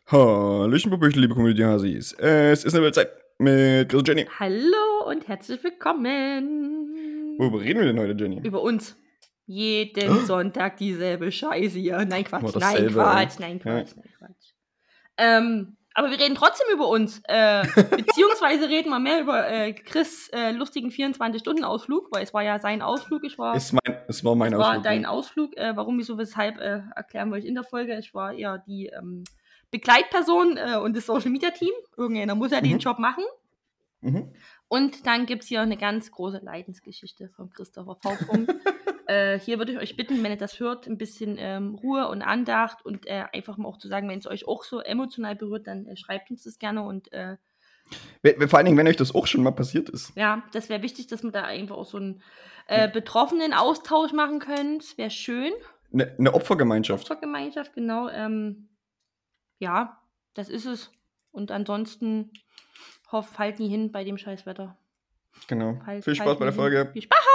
Hallöchen, Popöchen, liebe Community-Hasis. Es ist eine neue Zeit mit Chris und Jenny. Hallo und herzlich willkommen. Worüber reden wir denn heute, Jenny? Über uns. Jeden Sonntag dieselbe Scheiße hier. Nein, Quatsch. Immer Nein, dasselbe, Quatsch. ey. Nein, Quatsch. Nein, Quatsch. Aber wir reden trotzdem über uns. Beziehungsweise reden wir mehr über Chris' lustigen 24-Stunden-Ausflug, weil es war ja sein Ausflug. Es war mein Es war Ausflug. dein Ja. Ausflug. Warum, wieso, weshalb, erklären wir euch in der Folge. Ich war eher die Begleitperson und das Social-Media-Team. Irgendeiner muss ja den Job machen. Mhm. Und dann gibt es hier eine ganz große Leidensgeschichte von Christopher V. Hier würde ich euch bitten, wenn ihr das hört, ein bisschen Ruhe und Andacht und einfach mal auch zu sagen, wenn es euch auch so emotional berührt, dann schreibt uns das gerne. Und Vor allen Dingen, wenn euch das auch schon mal passiert ist. ja, das wäre wichtig, dass wir da einfach auch so einen betroffenen Austausch machen können. Das wäre schön. Eine Opfergemeinschaft. Opfergemeinschaft, genau. Ja, das ist es. Und ansonsten fallt nie hin bei dem Scheißwetter. Genau. Viel Spaß bei der Folge. Viel Spaß!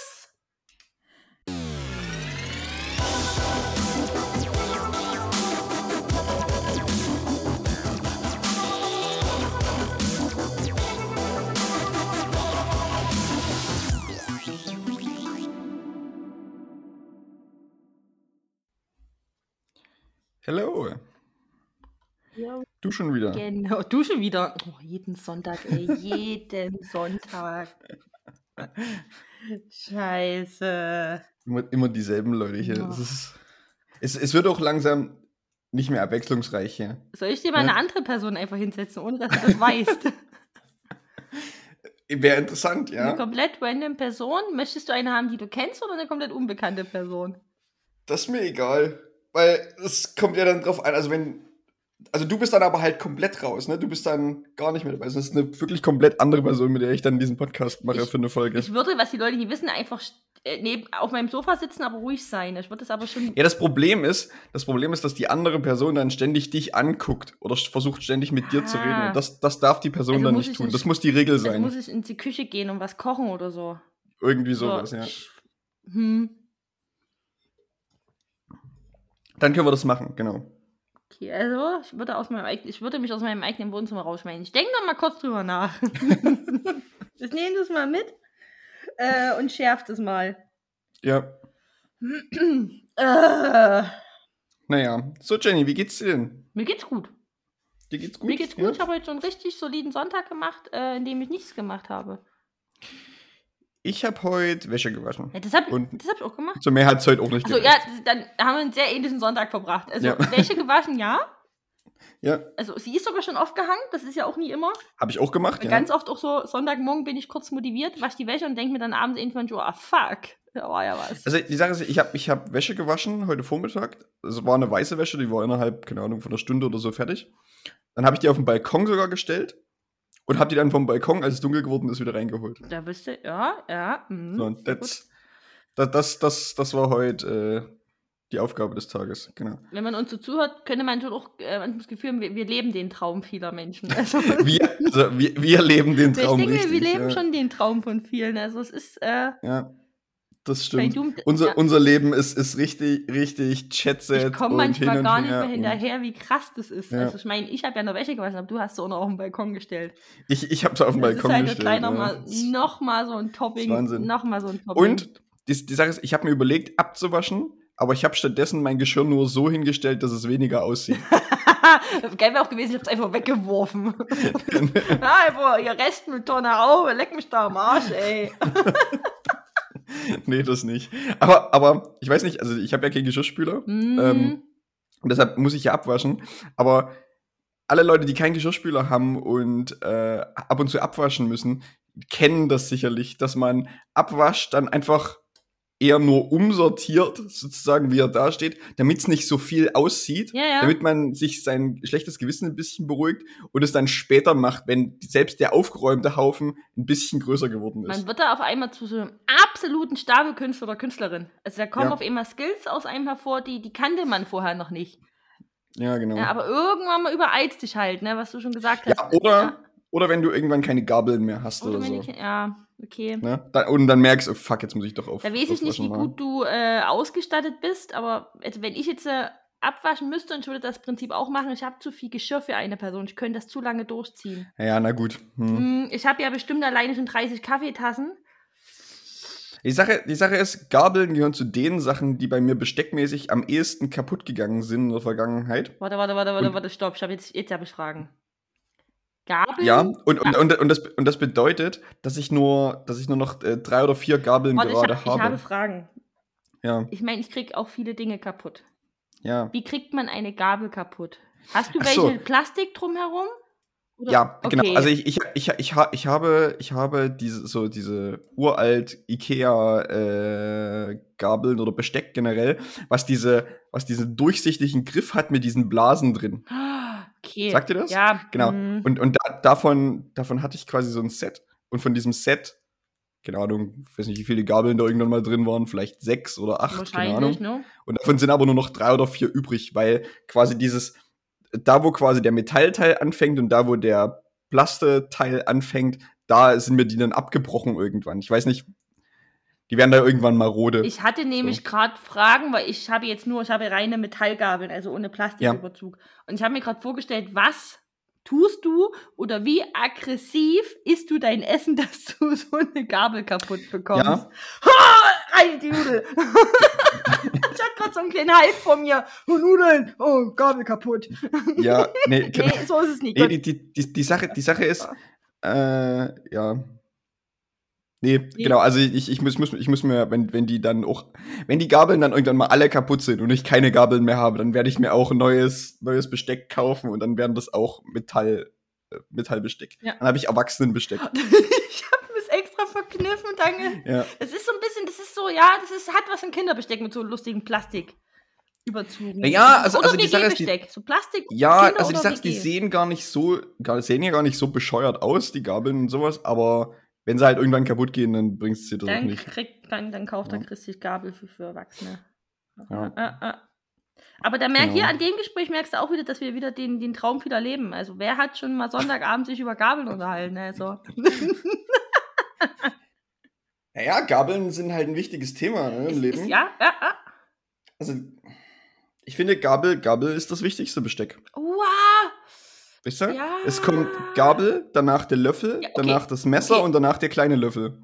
Hello. Ja. Du schon wieder. Genau, du schon wieder. Oh, jeden Sonntag, ey. Jeden Sonntag. Scheiße. Immer dieselben Leute hier. Ja. Es wird auch langsam nicht mehr abwechslungsreich hier. Soll ich dir mal eine andere Person einfach hinsetzen, ohne dass du das weißt? Wäre interessant, ja. Eine komplett random Person? Möchtest du eine haben, die du kennst, oder eine komplett unbekannte Person? Das ist mir egal. Weil es kommt ja dann drauf an, also du bist dann aber halt komplett raus, ne? Du bist dann gar nicht mehr dabei. Das ist eine wirklich komplett andere Person, mit der ich dann diesen Podcast mache für eine Folge. Ich würde, was die Leute nicht wissen, einfach auf meinem Sofa sitzen, aber ruhig sein. Ich würde das aber schon... Ja, das Problem ist, dass die andere Person dann ständig dich anguckt oder versucht ständig mit dir zu reden. Und das darf die Person dann nicht tun. Das muss die Regel sein. Also muss ich in die Küche gehen und was kochen oder so. Irgendwie sowas, ja. Dann können wir das machen, genau. Okay, also ich würde mich aus meinem eigenen Wohnzimmer rausschmeißen. Ich denke noch mal kurz drüber nach. Ich nehme das mal mit und schärfe das mal. Ja. Naja, so Jenny, wie geht's dir denn? Mir geht's gut. Dir geht's gut? Mir geht's gut. Ja? Ich habe heute so einen richtig soliden Sonntag gemacht, in dem ich nichts gemacht habe. Ich habe heute Wäsche gewaschen. Ja, das hab ich auch gemacht. Zur Mehrheit heute auch nicht gewaschen. Also ja, dann haben wir einen sehr ähnlichen Sonntag verbracht. Also Wäsche gewaschen, ja. Ja. Also sie ist sogar schon aufgehangen, das ist ja auch nie immer. Habe ich auch gemacht, ja. Ganz oft auch so, Sonntagmorgen bin ich kurz motiviert, wasche die Wäsche und denke mir dann abends irgendwann so, fuck, da war ja was. Also die Sache ist, ich hab Wäsche gewaschen heute Vormittag. Es war eine weiße Wäsche, die war innerhalb, keine Ahnung, von einer Stunde oder so fertig. Dann habe ich die auf den Balkon sogar gestellt und habe die dann vom Balkon, als es dunkel geworden ist, wieder reingeholt. Da bist du, ja. So, und das war heute die Aufgabe des Tages, genau. Wenn man uns so zuhört, könnte man schon auch das Gefühl haben, wir leben den Traum vieler Menschen. Also, wir leben den Traum richtig. Ich denke, wir leben schon den Traum von vielen. Also es ist... ja, das stimmt. Unser Leben ist richtig Chatset. Ich komme manchmal gar nicht mehr hinterher, wie krass das ist. Ja. Also ich meine, ich habe ja noch Wäsche gewaschen, aber du hast so noch auf den Balkon gestellt. Ich habe es auf den Balkon gestellt. Das ist halt nochmal so ein Topping. Nochmal so ein Topping. Und die Sache ist, ich habe mir überlegt, abzuwaschen, aber ich habe stattdessen mein Geschirr nur so hingestellt, dass es weniger aussieht. Geil wäre auch gewesen, ich habe es einfach weggeworfen. Einfach, ihr Restmülltonne auf, leck mich da am Arsch, ey. Nee, das nicht. Aber ich weiß nicht, also ich habe ja keinen Geschirrspüler. Und deshalb muss ich ja abwaschen. Aber alle Leute, die keinen Geschirrspüler haben und ab und zu abwaschen müssen, kennen das sicherlich, dass man abwascht, dann einfach eher nur umsortiert, sozusagen, wie er da steht, damit es nicht so viel aussieht, damit man sich sein schlechtes Gewissen ein bisschen beruhigt und es dann später macht, wenn selbst der aufgeräumte Haufen ein bisschen größer geworden ist. Man wird da auf einmal zu so einem absoluten Stapelkünstler oder Künstlerin. Also da kommen auf einmal Skills aus einem hervor, die kannte man vorher noch nicht. Ja, genau. Ja, aber irgendwann mal übereilst dich halt, ne, was du schon gesagt hast. Ja, oder wenn du irgendwann keine Gabeln mehr hast oder so. Okay. Ne? Und dann merkst du, fuck, jetzt muss ich doch auf. Da weiß ich nicht, wie gut du ausgestattet bist, aber wenn ich jetzt abwaschen müsste und ich würde das Prinzip auch machen, ich habe zu viel Geschirr für eine Person. Ich könnte das zu lange durchziehen. Ja, na gut. Ich habe ja bestimmt alleine schon 30 Kaffeetassen. Die Sache ist, Gabeln gehören zu den Sachen, die bei mir besteckmäßig am ehesten kaputt gegangen sind in der Vergangenheit. Warte, stopp. Jetzt habe ich Fragen. Gabeln? Ja, und das bedeutet, dass ich nur noch 3 oder 4 Gabeln gerade habe. Ich habe Fragen. Ja. Ich meine, ich kriege auch viele Dinge kaputt. Ja. Wie kriegt man eine Gabel kaputt? Hast du welche mit Plastik drumherum? Oder? Ja, Okay. genau. Also ich habe diese uralt Ikea Gabeln oder Besteck generell, was diesen durchsichtigen Griff hat mit diesen Blasen drin. Okay. Sagt ihr das? Ja. Genau. Und davon hatte ich quasi so ein Set. Und von diesem Set, keine Ahnung, ich weiß nicht, wie viele Gabeln da irgendwann mal drin waren, vielleicht 6 oder 8, keine Ahnung. Ne? Und davon sind aber nur noch 3 oder 4 übrig, weil quasi da wo quasi der Metallteil anfängt und da wo der Plasteteil anfängt, da sind mir die dann abgebrochen irgendwann. Ich weiß nicht, die werden da irgendwann marode. Ich hatte nämlich gerade Fragen, weil ich habe reine Metallgabeln, also ohne Plastiküberzug. Ja. Und ich habe mir gerade vorgestellt, was tust du oder wie aggressiv isst du dein Essen, dass du so eine Gabel kaputt bekommst? Ja. Rein die Nudel! Ich hatte gerade so einen kleinen Hype vor mir. Oh, Nudeln! Oh, Gabel kaputt. Ja, nee, genau. Nee, so ist es nicht. Nee, die Sache ist, ja. Nee, genau, also ich muss mir, wenn die Gabeln dann irgendwann mal alle kaputt sind und ich keine Gabeln mehr habe, dann werde ich mir auch neues Besteck kaufen und dann werden das auch Metallbesteck. Ja. Dann habe ich Erwachsenenbesteck. Ich habe es extra verkniffen, danke. Ja. Es ist so ein bisschen, hat was ein Kinderbesteck mit so lustigen Plastiküberzügen. Ja, also oder die Sache ist, so Plastik. Ja, Kinder also die Sache ist, die sehen ja gar nicht so bescheuert aus, die Gabeln und sowas, aber wenn sie halt irgendwann kaputt gehen, dann bringst du dir das auch nicht. Dann kauft er Christi Gabel für Erwachsene. Ja. Aber hier an dem Gespräch merkst du auch wieder, dass wir wieder den Traum wieder leben. Also wer hat schon mal Sonntagabend sich über Gabeln unterhalten? Also. Naja, Gabeln sind halt ein wichtiges Thema im Leben. Ja. Also ich finde, Gabel ist das wichtigste Besteck. Wow! Weißt du? Ja. Es kommt Gabel, danach der Löffel, danach das Messer und danach der kleine Löffel.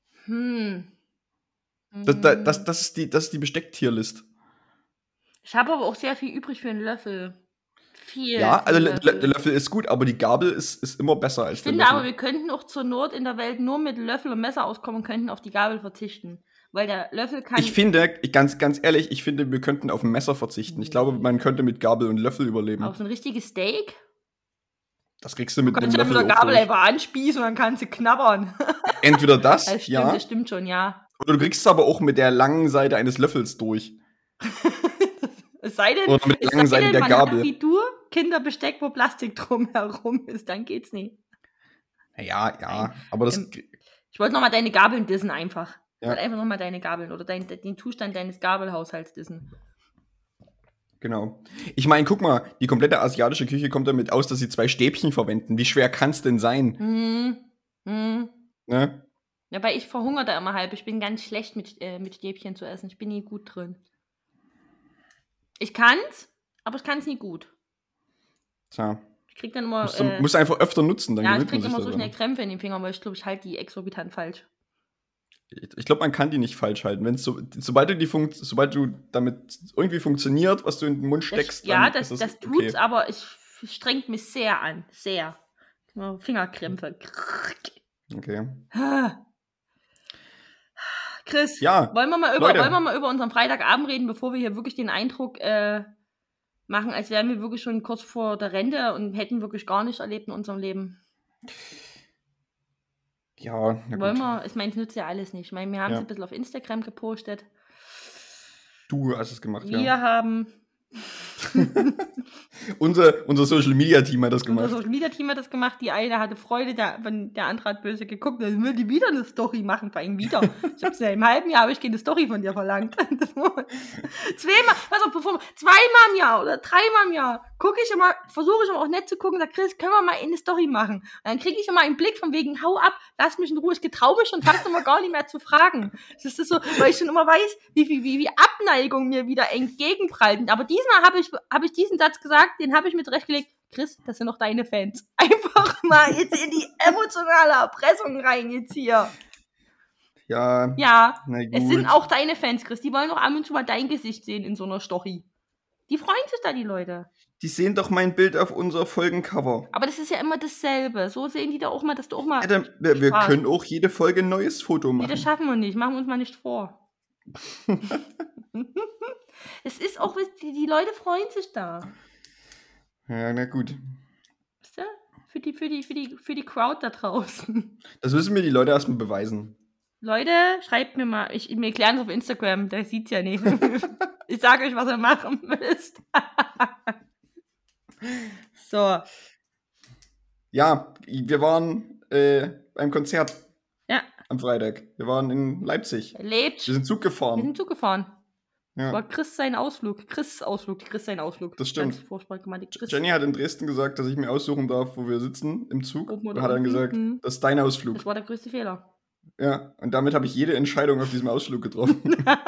Das ist die Bestecktierlist. Ich habe aber auch sehr viel übrig für einen Löffel. Viel. Ja, also der Löffel ist gut, aber die Gabel ist immer besser als der Löffel. Ich finde aber, wir könnten auch zur Not in der Welt nur mit Löffel und Messer auskommen und könnten auf die Gabel verzichten. Weil der Löffel kann... Ich finde, ganz ehrlich, wir könnten auf ein Messer verzichten. Ich glaube, man könnte mit Gabel und Löffel überleben. Auf so ein richtiges Steak? Das kriegst du mit dem Löffel. Du kannst ja mit der Gabel einfach anspießen und dann kannst du knabbern. Entweder das, Das stimmt schon, ja. Oder du kriegst es aber auch mit der langen Seite eines Löffels durch. Es sei denn, oder mit der langen Seite der Gabel. Hat wie du Kinderbesteck, wo Plastik drumherum ist, dann geht's nicht. Ja, aber das... Ich wollte nochmal deine Gabeln dissen einfach. Ich wollte einfach nochmal deine Gabeln oder den Zustand deines Gabelhaushalts dissen. Genau. Ich meine, guck mal, die komplette asiatische Küche kommt damit aus, dass sie 2 Stäbchen verwenden. Wie schwer kann's denn sein? Ne? Ja, weil ich verhungere da immer halb. Ich bin ganz schlecht mit Stäbchen zu essen. Ich bin nie gut drin. Ich kann's, aber ich kann's nie gut. Tja. Ich krieg dann immer... musst du einfach öfter nutzen, dann ich krieg immer so schnell Krämpfe in den Fingern, weil ich glaube, ich halte die exorbitant falsch. Ich glaube, man kann die nicht falsch halten. Sobald du damit irgendwie funktioniert, was du in den Mund steckst, dann das tut's, aber ich strengt mich sehr an. Sehr. Fingerkrämpfe. Okay. Chris, wollen wir mal über unseren Freitagabend reden, bevor wir hier wirklich den Eindruck machen, als wären wir wirklich schon kurz vor der Rente und hätten wirklich gar nichts erlebt in unserem Leben. Ja, na gut. Ich meine, es nützt ja alles nicht. Ich meine, wir haben es ein bisschen auf Instagram gepostet. Du hast es gemacht, Wir haben Unser Social Media Team hat das gemacht. Unser Social Media Team hat das gemacht. Die eine hatte Freude, der andere hat böse geguckt. Dann will die wieder eine Story machen, vor allem wieder. Ich hab's ja im halben Jahr, habe ich keine Story von dir verlangt. Zweimal im Jahr oder dreimal im Jahr versuche ich immer auch nett zu gucken, sag, Chris, können wir mal eine Story machen? Und dann kriege ich immer einen Blick von wegen, hau ab, lass mich in Ruhe, ich getraue mich schon fast immer gar nicht mehr zu fragen. Das ist so, weil ich schon immer weiß, wie Abneigung mir wieder entgegenprallt. Aber diesmal habe ich diesen Satz gesagt, den habe ich mir zurechtgelegt. Chris, das sind doch deine Fans. Einfach mal jetzt in die emotionale Erpressung rein jetzt hier. Ja, ja, es sind auch deine Fans, Chris. Die wollen doch ab und zu mal dein Gesicht sehen in so einer Story. Die freuen sich da, die Leute. Die sehen doch mein Bild auf unser Folgencover. Aber das ist ja immer dasselbe. So sehen die da auch mal, dass du auch mal... Ja, wir können auch jede Folge ein neues Foto machen. Nee, das schaffen wir nicht. Machen wir uns mal nicht vor. Es ist auch, die Leute freuen sich da. Ja, na gut. Weißt du? Für die Crowd da draußen. Das müssen mir die Leute erstmal beweisen. Leute, schreibt mir mal. Wir klären es auf Instagram, der sieht's ja nicht. Ich sage euch, was ihr machen müsst. So. Ja, wir waren beim Konzert. Ja. Am Freitag. Wir waren in Leipzig. Wir sind Zug gefahren. Ja. Das war Chris sein Ausflug. Chris sein Ausflug. Das stimmt. Ganz furchtbar gemeint. Jenny hat in Dresden gesagt, dass ich mir aussuchen darf, wo wir sitzen im Zug. Und hat dann gesagt, das ist dein Ausflug. Das war der größte Fehler. Ja, und damit habe ich jede Entscheidung auf diesem Ausflug getroffen.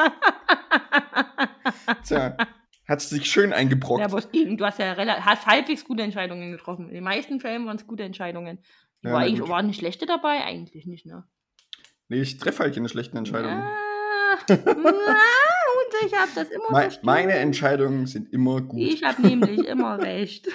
Tja, hat es sich schön eingebrockt. Ja, aber du hast halbwegs gute Entscheidungen getroffen. In den meisten Fällen waren es gute Entscheidungen. Waren nicht schlechte dabei? Eigentlich nicht, ne? Nee, ich treffe halt keine schlechten Entscheidungen. Und ich habe das immer verstanden. Meine Entscheidungen sind immer gut. Ich habe nämlich immer recht.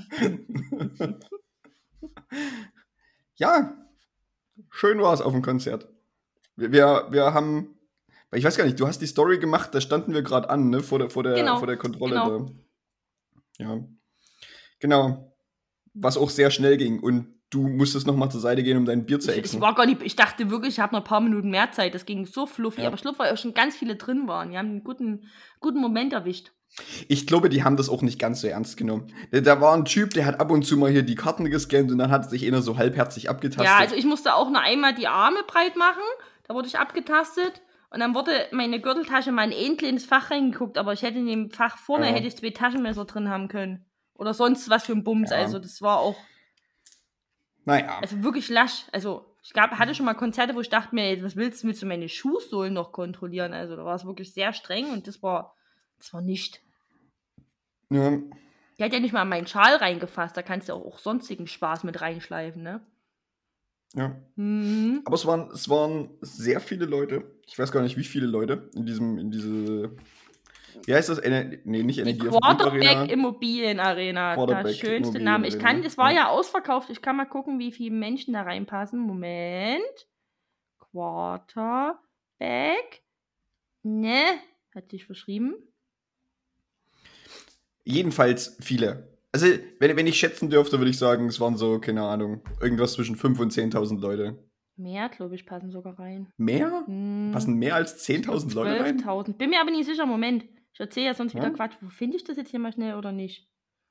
Ja, schön war es auf dem Konzert. Wir haben, ich weiß gar nicht, du hast die Story gemacht, da standen wir gerade an, ne, vor der Kontrolle. Genau. Da. Ja, genau. Was auch sehr schnell ging und du musstest nochmal zur Seite gehen, um dein Bier zu exen. Ich dachte wirklich, ich habe noch ein paar Minuten mehr Zeit, das ging so fluffy, ja. Aber schluff, weil auch schon ganz viele drin waren. Die haben einen guten Moment erwischt. Ich glaube, die haben das auch nicht ganz so ernst genommen. Da war ein Typ, der hat ab und zu mal hier die Karten gescannt und dann hat sich einer so halbherzig abgetastet. Ja, also ich musste auch noch einmal die Arme breit machen, da wurde ich abgetastet und dann wurde meine Gürteltasche mal in ein kleines Fach reingeguckt, aber ich hätte in dem Fach vorne hätte ich 2 Taschenmesser drin haben können. Oder sonst was für ein Bums, also das war auch... Naja. Also wirklich lasch, also hatte schon mal Konzerte, wo ich dachte mir, ey, was willst du meine Schuhsohlen noch kontrollieren? Also da war es wirklich sehr streng und das war nicht. Ja. Die hat ja nicht mal an meinen Schal reingefasst, da kannst du auch sonstigen Spaß mit reinschleifen, ne? Ja. Aber es waren sehr viele Leute. Ich weiß gar nicht, wie viele Leute in diese. Wie heißt das? Nicht Energie. Die Quarterback Immobilienarena. Der schönste Name. Es war ja ausverkauft. Ich kann mal gucken, wie viele Menschen da reinpassen. Moment. Quarterback. Ne, hat sich verschrieben. Jedenfalls viele. Also, wenn ich schätzen dürfte, würde ich sagen, es waren so, keine Ahnung, irgendwas zwischen 5.000 und 10.000 Leute. Mehr, glaube ich, passen sogar rein. Mehr? Passen mehr als 10.000 Leute rein? 12.000. Bin mir aber nicht sicher. Moment. Ich erzähle ja sonst wieder Quatsch. Wo finde ich das jetzt hier mal schnell oder nicht?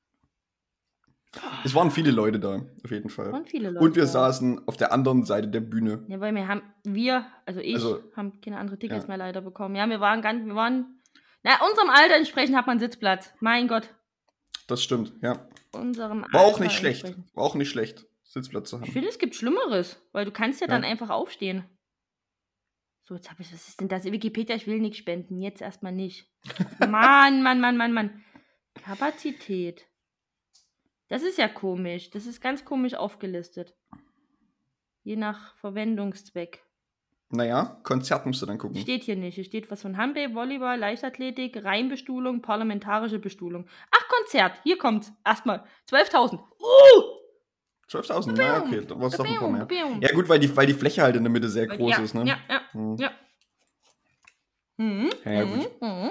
Es waren viele Leute da, auf jeden Fall. Und wir saßen auf der anderen Seite der Bühne. Ja, weil haben keine andere Tickets mehr leider bekommen. Ja, unserem Alter entsprechend hat man Sitzplatz. Mein Gott. Das stimmt, ja. Unserem War auch nicht schlecht. Sitzplatz zu haben. Ich finde, es gibt Schlimmeres, weil du kannst ja dann einfach aufstehen. So, jetzt was ist denn das? Wikipedia, ich will nichts spenden. Jetzt erstmal nicht. Mann. Kapazität. Das ist ja komisch. Das ist ganz komisch aufgelistet. Je nach Verwendungszweck. Naja, Konzert musst du dann gucken. Steht hier nicht. Hier steht was von Handball, Volleyball, Leichtathletik, Reinbestuhlung, parlamentarische Bestuhlung. Ach, Konzert. Hier kommt's. Erstmal 12.000. 12.000? Na, okay. Da war es doch ein paar mehr. Ja gut, weil die Fläche halt in der Mitte sehr groß ist, ne? Ja. Ja, gut.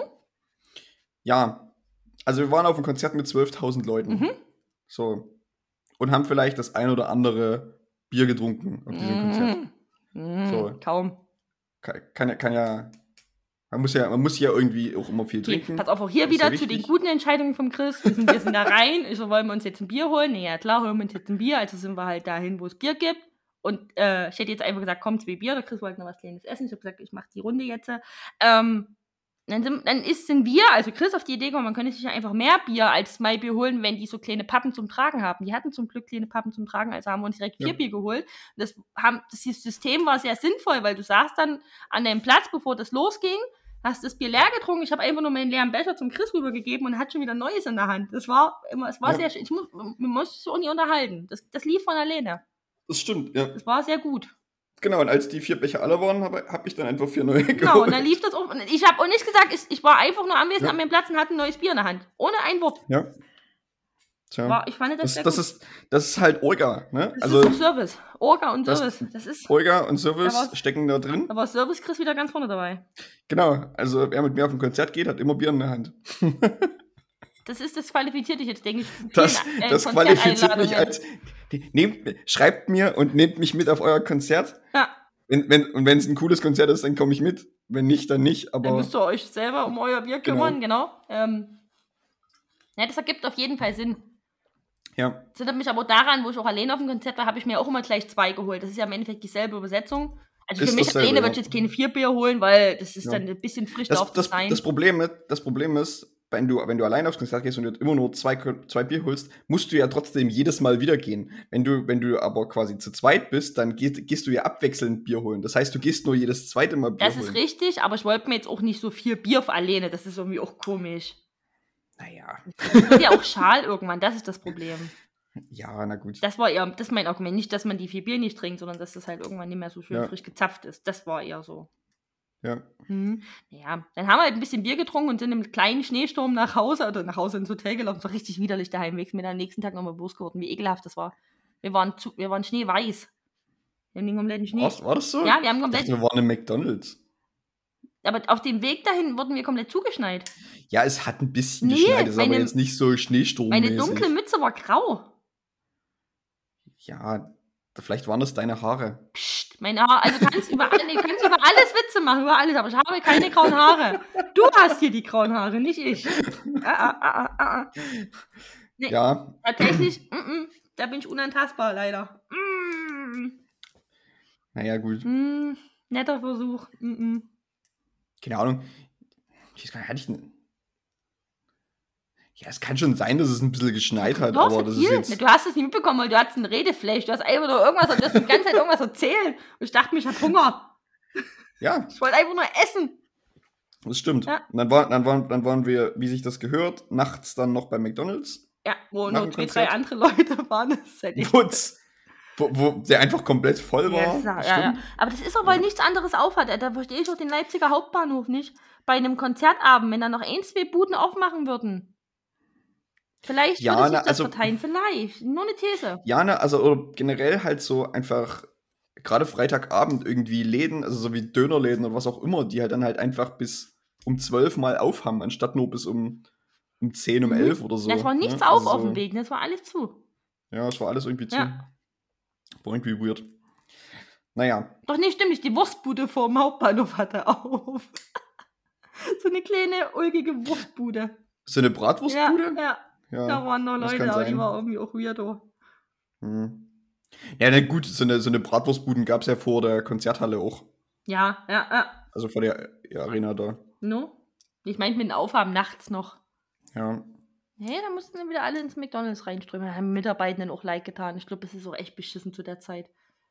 Ja, also wir waren auf einem Konzert mit 12.000 Leuten. So. Und haben vielleicht das ein oder andere Bier getrunken auf diesem Konzert. So. Kaum. Kann ja. Man muss ja irgendwie auch immer viel trinken. Pass auf, auch hier wieder zu den guten Entscheidungen vom Chris. Wir sind da rein. Ich so, wollen wir uns jetzt ein Bier holen? Nee, ja klar, holen wir uns jetzt ein Bier. Also sind wir halt dahin, wo es Bier gibt. Und ich hätte jetzt einfach gesagt, komm, 2 Bier. Der Chris wollte noch was Kleines essen. Ich habe gesagt, ich mache die Runde jetzt. Dann sind wir, also Chris, auf die Idee gekommen, man könnte sich ja einfach mehr Bier als 2 Bier holen, wenn die so kleine Pappen zum Tragen haben. Die hatten zum Glück kleine Pappen zum Tragen, also haben wir uns direkt 4 Bier geholt. Das System war sehr sinnvoll, weil du saßt dann an deinem Platz, bevor das losging, hast das Bier leer getrunken. Ich habe einfach nur meinen leeren Becher zum Chris rübergegeben und hat schon wieder Neues in der Hand. Es war sehr schön. Man muss sich auch nicht unterhalten. Das lief von alleine. Das stimmt, ja. Das war sehr gut. Genau, und als die 4 Becher alle waren, hab ich dann einfach 4 neue geholt. Genau, und dann lief das auch. Ich habe auch nichts gesagt, ich war einfach nur anwesend an meinem Platz und hatte ein neues Bier in der Hand. Ohne ein Wort. Ja. Tja. Ich fand das ist halt Orga, ne? Das ist auch Service. Orga und Service. Das ist Orga und Service stecken da drin. Aber Service Chris wieder ganz vorne dabei. Genau, also wer mit mir auf ein Konzert geht, hat immer Bier in der Hand. Das qualifiziert dich jetzt, denke ich. Das qualifiziert mich als. Schreibt mir und nehmt mich mit auf euer Konzert. Ja. Wenn es ein cooles Konzert ist, dann komme ich mit. Wenn nicht, dann nicht. Aber dann müsst ihr euch selber um euer Bier kümmern, genau. Das ergibt auf jeden Fall Sinn. Ja. Das erinnert mich aber daran, wo ich auch alleine auf dem Konzert war, habe ich mir auch immer gleich 2 geholt. Das ist ja im Endeffekt dieselbe Übersetzung. Also für mich alleine würde ich jetzt keine 4 Bier holen, weil das ist dann ein bisschen frisch drauf zu sein. Das Problem ist, wenn du alleine aufs Konzert gehst und du immer nur 2 Bier holst, musst du ja trotzdem jedes Mal wieder gehen. Wenn du aber quasi zu zweit bist, dann gehst du ja abwechselnd Bier holen. Das heißt, du gehst nur jedes zweite Mal Bier holen. Das ist richtig, aber ich wollte mir jetzt auch nicht so 4 Bier für alleine. Das ist irgendwie auch komisch. Naja. Das wird ja auch schal irgendwann, das ist das Problem. Ja, na gut. Das ist mein Argument. Nicht, dass man die 4 Bier nicht trinkt, sondern dass das halt irgendwann nicht mehr so schön frisch gezapft ist. Das war eher so. Ja. Ja, dann haben wir halt ein bisschen Bier getrunken und sind im kleinen Schneesturm nach Hause ins Hotel gelaufen. Das war richtig widerlich der Heimweg. Mir dann am nächsten Tag nochmal bewusst geworden, wie ekelhaft das war. Wir waren schneeweiß. Wir haben den kompletten Schnee. War das so? Ja, wir haben komplett. Wir waren im McDonald's. Aber auf dem Weg dahin wurden wir komplett zugeschneit. Ja, es hat ein bisschen geschneit, ist aber jetzt nicht so schneesturmmäßig. Meine dunkle Mütze war grau. Ja, vielleicht waren das deine Haare. Psst, meine Haare. Also kannst über alles Witze machen, über alles, aber ich habe keine grauen Haare. Du hast hier die grauen Haare, nicht ich. Nee, ja. Tatsächlich, da bin ich unantastbar, leider. Naja, gut. Netter Versuch. Keine Ahnung. Ich weiß gar nicht, hatte ich denn. Ja, es kann schon sein, dass es ein bisschen geschneit hat, aber das ist jetzt. Du hast es nicht mitbekommen, weil du hattest einen Redeflash. Du hast einfach nur du hast die ganze Zeit irgendwas erzählt. Und ich dachte mir, ich habe Hunger. Ja. Ich wollte einfach nur essen. Das stimmt. Ja. Und dann waren wir, wie sich das gehört, nachts dann noch bei McDonald's. Ja, wo nur 2, 3 andere Leute waren. Wo der einfach komplett voll war. Ja. Aber das ist auch, weil nichts anderes aufhat. Da verstehe ich auch den Leipziger Hauptbahnhof nicht. Bei einem Konzertabend, wenn da noch 1, 2 Buden aufmachen würden. Vielleicht würde sich das verteilen, vielleicht. Nur eine These. Ja, oder generell halt so einfach, gerade Freitagabend irgendwie Läden, also so wie Dönerläden oder was auch immer, die halt dann halt einfach bis um 12 mal aufhaben, anstatt nur bis um 10, um 11 oder so. Das war nichts auf dem Weg, das war alles zu. Ja, es war alles irgendwie zu. War irgendwie weird. Naja. Doch nicht, stimmt nicht, die Wurstbude vorm Hauptbahnhof hatte auf. So eine kleine, ulkige Wurstbude. So eine Bratwurstbude? Ja. Da waren noch Leute, aber die war irgendwie auch weirdo. Ja, na gut, so eine Bratwurstbuden gab es ja vor der Konzerthalle auch. Ja. Also vor der Arena da. No? Ich meinte mit dem Aufhaben nachts noch. Ja. Nee, da mussten dann wieder alle ins McDonald's reinströmen. Da haben Mitarbeitenden auch leid getan. Ich glaube, es ist auch echt beschissen zu der Zeit.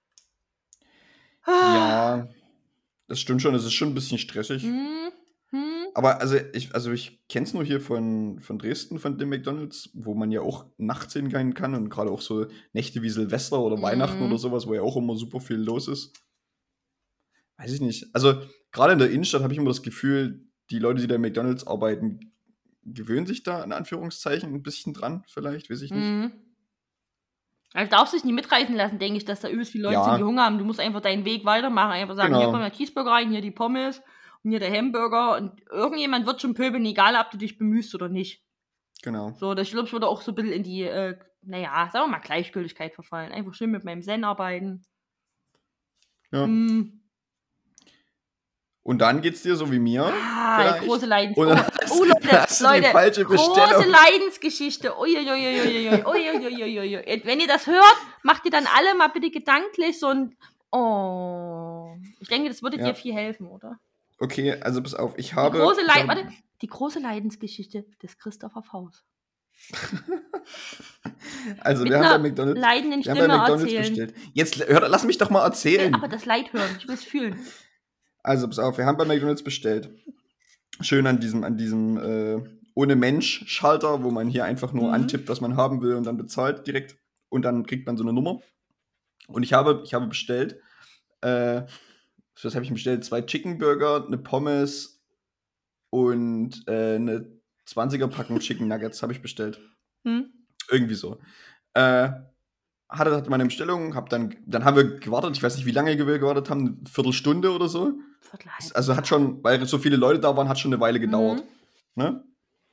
Ja, das stimmt schon. Es ist schon ein bisschen stressig. Aber ich kenne es nur hier von Dresden, von dem McDonald's, wo man ja auch nachts hingehen kann und gerade auch so Nächte wie Silvester oder Weihnachten oder sowas, wo ja auch immer super viel los ist. Weiß ich nicht. Also gerade in der Innenstadt habe ich immer das Gefühl, die Leute, die da im McDonald's arbeiten, gewöhnen sich da in Anführungszeichen ein bisschen dran, vielleicht, weiß ich nicht. Also darfst du dich nicht mitreißen lassen, denke ich, dass da übelst viele Leute sind, die Hunger haben. Du musst einfach deinen Weg weitermachen, einfach sagen, hier kommt der Cheeseburger rein, hier die Pommes und hier der Hamburger und irgendjemand wird schon pöbeln, egal ob du dich bemühst oder nicht. Genau. So, ich glaube, ich würde auch so ein bisschen in die, sagen wir mal, Gleichgültigkeit verfallen. Einfach schön mit meinem Zen arbeiten. Ja. Und dann geht's dir so wie mir. Große Leidensgeschichte. Und dann hast du die falsche Bestellung. Große Leidensgeschichte. Uiuiuiui. Wenn ihr das hört, macht ihr dann alle mal bitte gedanklich so ein Ich denke, das würde dir viel helfen, oder? Okay, also pass auf, die große Leidensgeschichte des Christopher Faust. Also wir haben bei McDonald's bestellt. Jetzt lass mich doch mal erzählen. Aber das Leid hören, ich will es fühlen. Also pass auf, wir haben bei McDonald's bestellt. Schön an diesem ohne Mensch-Schalter, wo man hier einfach nur antippt, was man haben will und dann bezahlt direkt. Und dann kriegt man so eine Nummer. Und ich habe bestellt, was habe ich bestellt? 2 Chicken Burger, eine Pommes und eine 20er-Packung Chicken Nuggets habe ich bestellt. Irgendwie so. Hatte meine Bestellung, dann haben wir gewartet, ich weiß nicht, wie lange wir gewartet haben, eine Viertelstunde oder so. Also hat schon, weil so viele Leute da waren, hat schon eine Weile gedauert. Ne?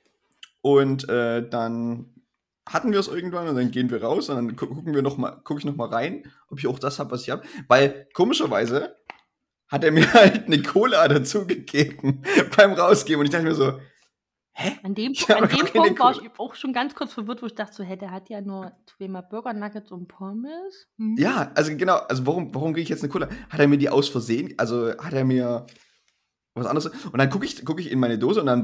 Und dann hatten wir es irgendwann und dann gehen wir raus und dann gucke ich noch mal rein, ob ich auch das habe, was ich habe. Weil komischerweise hat er mir halt eine Cola dazugegeben beim Rausgeben und ich dachte mir so, hä? An dem Punkt war ich auch schon ganz kurz verwirrt, wo ich dachte so, der hat ja nur zweimal Burger Nuggets und Pommes. Ja, also genau, also warum kriege ich jetzt eine Cola? Hat er mir die aus Versehen, also hat er mir was anderes? Und dann gucke ich in meine Dose und dann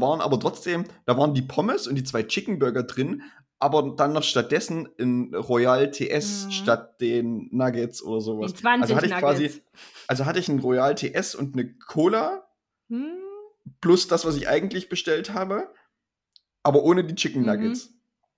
da waren die Pommes und die 2 Chicken Burger drin, aber dann noch stattdessen in Royal TS statt den Nuggets oder sowas. Die 20 also hatte ich einen Royal TS und eine Cola plus das, was ich eigentlich bestellt habe, aber ohne die Chicken Nuggets.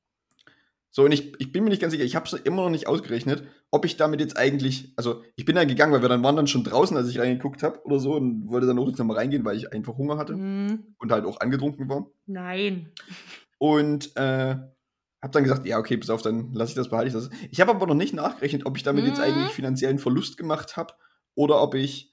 So, und ich bin mir nicht ganz sicher, ich habe es immer noch nicht ausgerechnet, ob ich damit jetzt eigentlich, also ich bin dann gegangen, weil wir waren dann schon draußen, als ich reingeguckt habe oder so und wollte dann auch nicht nochmal reingehen, weil ich einfach Hunger hatte und halt auch angetrunken war. Nein. Und habe dann gesagt, ja, okay, pass auf, dann behalte ich das. Ich habe aber noch nicht nachgerechnet, ob ich damit jetzt eigentlich finanziellen Verlust gemacht habe oder ob ich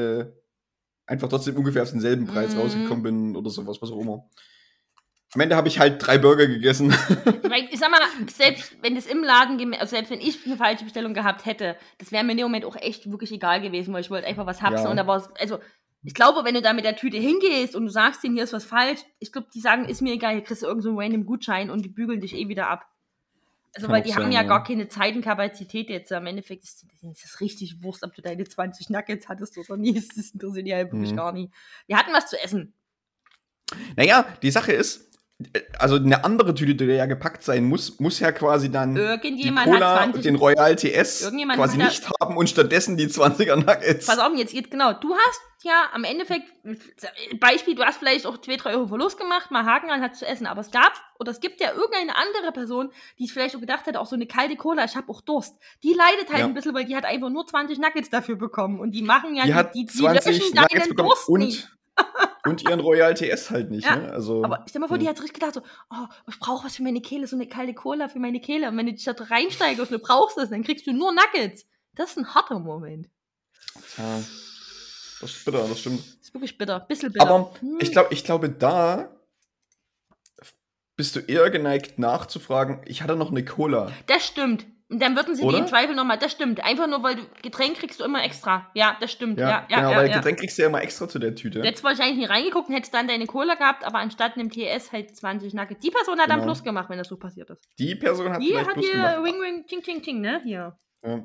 einfach trotzdem ungefähr auf denselben Preis rausgekommen bin oder sowas, was auch immer. Am Ende habe ich halt 3 Burger gegessen. Ich sag mal, selbst wenn das im Laden, also selbst wenn ich eine falsche Bestellung gehabt hätte, das wäre mir in dem Moment auch echt wirklich egal gewesen, weil ich wollte einfach was haben. Ja. Und da war also ich glaube, wenn du da mit der Tüte hingehst und du sagst denen, hier ist was falsch, ich glaube, die sagen, ist mir egal, hier kriegst du irgend so einen random Gutschein und die bügeln dich wieder ab. Also, weil die haben ja gar keine Zeit und Kapazität jetzt. Am Endeffekt ist das richtig Wurst, ob du deine 20 Nuggets hattest oder nie. Das interessiert die halt wirklich gar nicht. Wir hatten was zu essen. Naja, die Sache ist, also eine andere Tüte, die ja gepackt sein muss ja quasi dann die Cola und den Royal TS quasi nicht haben und stattdessen die 20er Nuggets. Pass auf, jetzt genau. Du hast ja am Endeffekt, Beispiel, du hast vielleicht auch 2-3 Euro Verlust gemacht, mal Haken an, hat zu essen, aber es gibt ja irgendeine andere Person, die es vielleicht auch gedacht hat, auch so eine kalte Cola, ich habe auch Durst. Die leidet halt ein bisschen, weil die hat einfach nur 20 Nuggets dafür bekommen und die machen ja, die löschen deinen Durst nicht. Und ihren Royal TS halt nicht, ne? Also, aber stell mal vor, die hat richtig gedacht so, ich brauche was für meine Kehle, so eine kalte Cola für meine Kehle. Und wenn du dich da reinsteigst und du brauchst das, dann kriegst du nur Nuggets. Das ist ein harter Moment. Ja, das ist bitter, das stimmt. Das ist wirklich bitter, ein bisschen bitter. Aber ich glaube, da bist du eher geneigt nachzufragen, ich hatte noch eine Cola. Das stimmt. Und dann würden sie die im Zweifel nochmal, das stimmt. Einfach nur, weil Getränk kriegst du immer extra. Ja, das stimmt. Ja, genau, weil Getränk kriegst du ja immer extra zu der Tüte. Jetzt wollte ich eigentlich nicht reingeguckt und hättest dann deine Cola gehabt, aber anstatt einem TS halt 20 Nuggets. Die Person hat dann Plus gemacht, wenn das so passiert ist. Die Person hat vielleicht Plus gemacht. Die hat hier Ring, Ting, Ting, Ting, ne? Hier. Ja.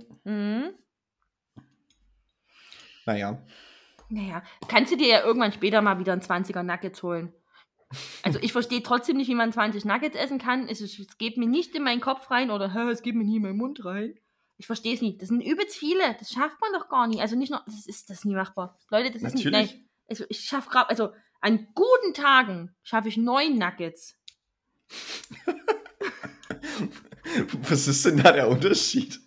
Naja, kannst du dir ja irgendwann später mal wieder einen 20er Nuggets holen. Also ich verstehe trotzdem nicht, wie man 20 Nuggets essen kann. Es geht mir nicht in meinen Kopf rein oder es geht mir nie in meinen Mund rein. Ich verstehe es nicht. Das sind übelst viele. Das schafft man doch gar nicht. Also nicht nur, das ist nie machbar. Leute, das ist nicht. Nein. Also ich schaffe gerade, also an guten Tagen schaffe ich 9 Nuggets. Was ist denn da der Unterschied?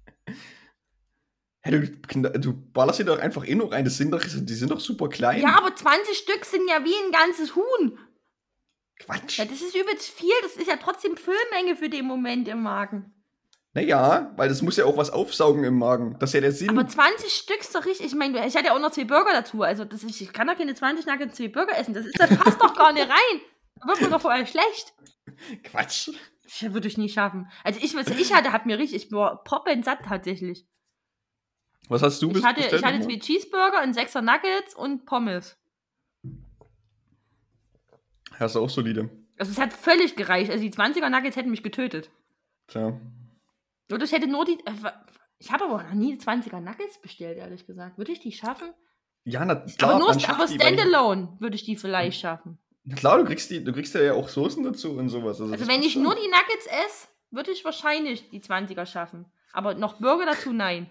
Hey, du ballerst dir doch einfach noch rein. Die sind doch super klein. Ja, aber 20 Stück sind ja wie ein ganzes Huhn. Quatsch. Ja, das ist übelst viel. Das ist ja trotzdem Füllmenge für den Moment im Magen. Naja, weil das muss ja auch was aufsaugen im Magen. Das ist ja der Sinn. Aber 20 Stück ist doch richtig. Ich meine, ich hatte ja auch noch 2 Burger dazu. Also ich kann doch keine 20 Nuggets 2 Burger essen. Das passt doch gar nicht rein. Da wird mir doch vorher schlecht. Quatsch. Das würde ich nie schaffen. Also ich hatte mir richtig, ich war poppensatt tatsächlich. Was hast du Ich hatte bestellt? 2 Cheeseburger, ein 6er Nuggets und Pommes. Hast du auch solide. Also es hat völlig gereicht. Also die 20er Nuggets hätten mich getötet. Tja. Oder ich hätte nur die... Ich habe aber noch nie 20er Nuggets bestellt, ehrlich gesagt. Würde ich die schaffen? Ja, na Aber klar, nur man schafft die, Standalone würde ich die vielleicht schaffen. Na klar, du kriegst ja auch Soßen dazu und sowas. Also wenn ich nur die Nuggets esse, würde ich wahrscheinlich die 20er schaffen. Aber noch Burger dazu, nein.